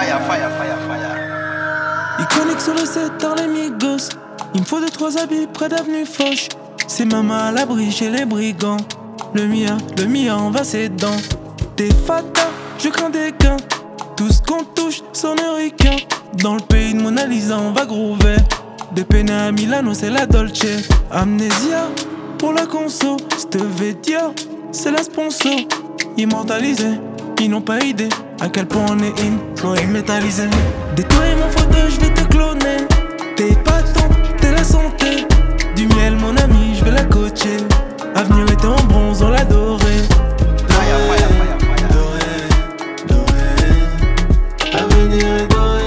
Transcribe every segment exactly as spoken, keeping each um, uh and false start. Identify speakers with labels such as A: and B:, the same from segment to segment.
A: Fire, fire, fire, fire.
B: Iconique sur le set dans les migos. Il me faut deux trois habits près d'avenue Foch. C'est maman à l'abri chez les brigands. Le mien, le mien en va ses dents. Des fatas, je crains des gains. Tout ce qu'on touche sonne ricain. Dans le pays de Mona Lisa on va groover. De Penne à Milano c'est la Dolce. Amnésia pour la conso. Cette Dior c'est la sponsor. Immortalisé, ils n'ont pas idée à quel point on est in, flow métallisé. Détruis mon fauteuil, je vais te cloner. T'es pas ton, t'es la santé. Du miel mon ami, je vais la coacher. Avenir était en bronze, on l'a doré.
A: Fire, fire, fire, fire.
B: Doré, doré. Avenir est doré.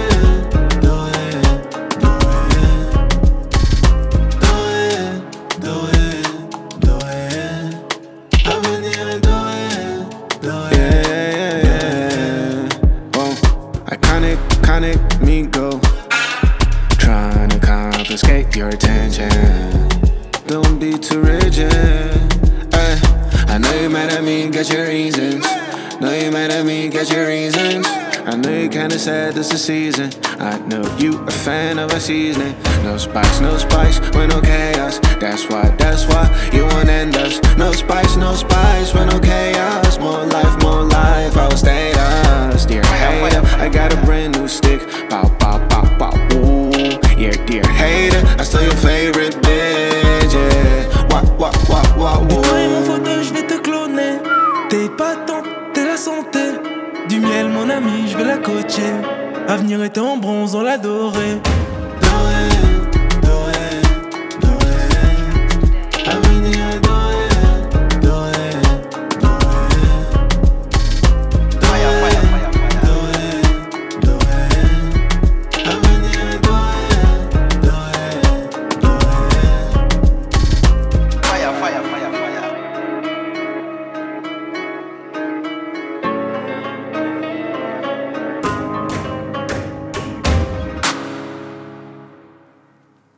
C: Me go, trying to confiscate your attention. Don't be too rigid. Ay, I know you mad at me, get your reasons. Know you mad at me, get your reasons. I know you kinda sad this is season. I know you a fan of a seasoning. No spice, no spice, with no chaos. That's why, that's why you won't end us. No spice, no spice, with no chaos. More life, more life, I will stay us. Dear hater, I got a brand new stick. Pow, pow, pow, pow, ooh. Yeah, dear hater, I still your favorite bitch. Yeah. Wah, wah, wah, wah, ooh.
B: Détruis mon fauteuil, je vais te cloner. T'es pas ton, t'es la santé. Du miel mon ami, je vais la coacher. Avenir était en bronze, on l'a doré. Doré.